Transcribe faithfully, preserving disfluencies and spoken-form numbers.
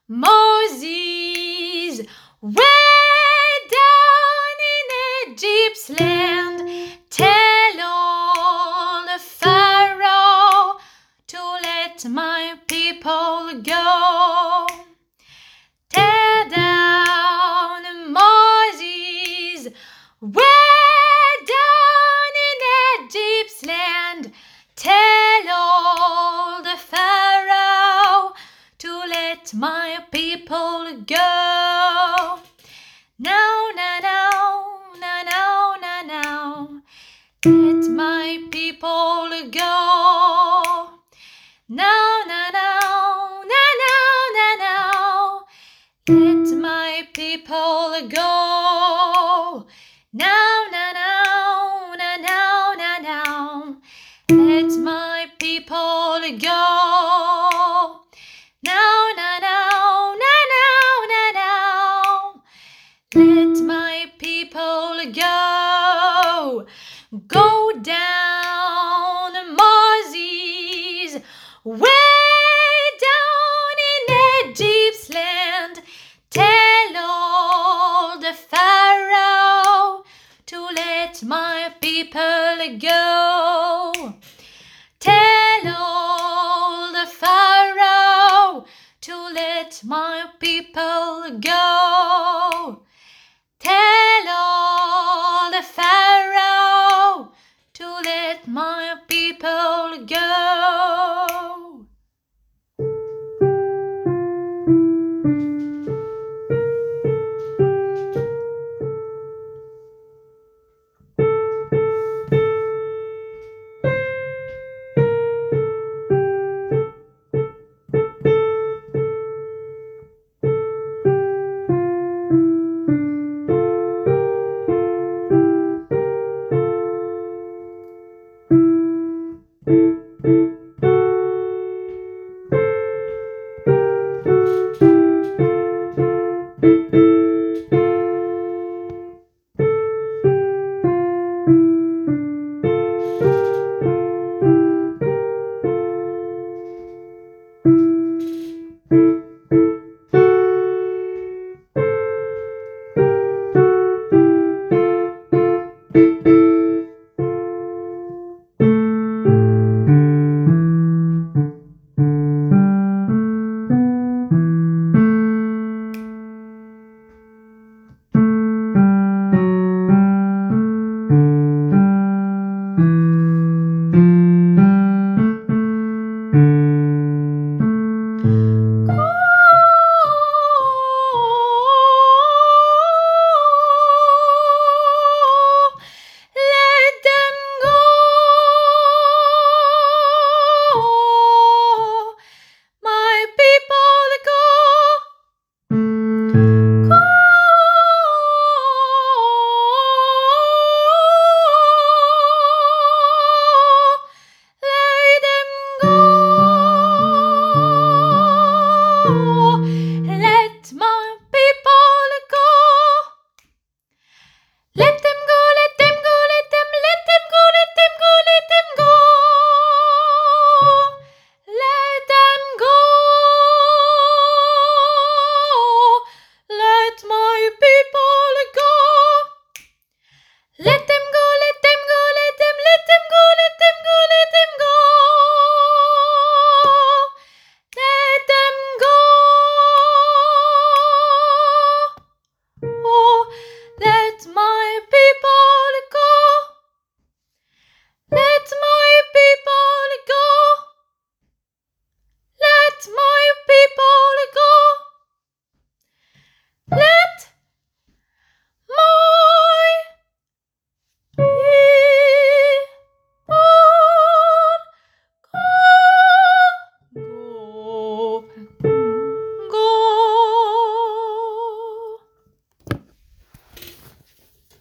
Moses, way down in Egypt's land, tell all the Pharaoh to let my people go. Tear down Moses, way down in Egypt's land, tell all the Pharaoh to let my people go. Now, now, now, now, now, now, now, let my people go. Now, now, now, now, now, now, now, let my people go. Now, now, now, now, now, now, now, let my people go. Now, now, now, now, now, now, now, let my people go. Go down, Moses, way down in Egypt's land, tell all the Pharaoh to let my people go.